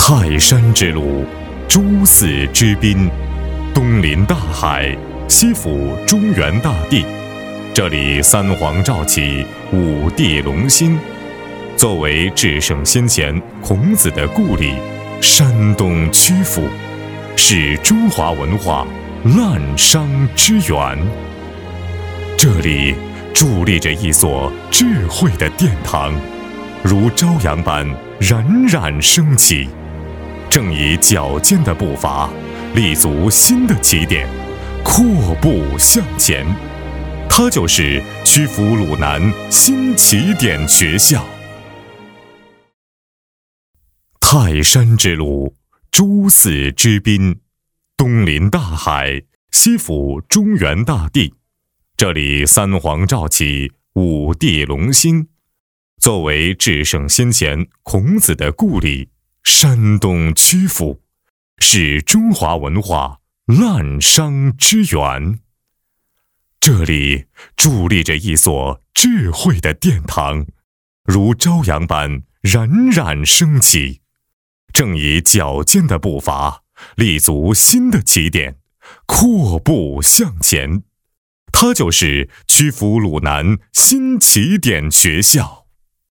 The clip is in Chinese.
泰山之路，诸寺之滨，东临大海，西辅中原大地。这里三皇赵启，五帝隆兴。作为至圣先贤孔子的故里，山东曲阜，是中华文化滥觞之源。这里伫立着一所智慧的殿堂，如朝阳般冉冉升起，正以矫健的步伐立足新的起点，阔步向前。它就是曲阜鲁南新起点学校。泰山之路，诸寺之滨，东临大海，西辅中原大地。这里三皇赵启，五帝隆兴。作为至圣先贤孔子的故里，山东曲阜，是中华文化滥觞之源。这里伫立着一所智慧的殿堂，如朝阳般冉冉升起，正以矫健的步伐立足新的起点，阔步向前。它就是曲阜鲁南新起点学校。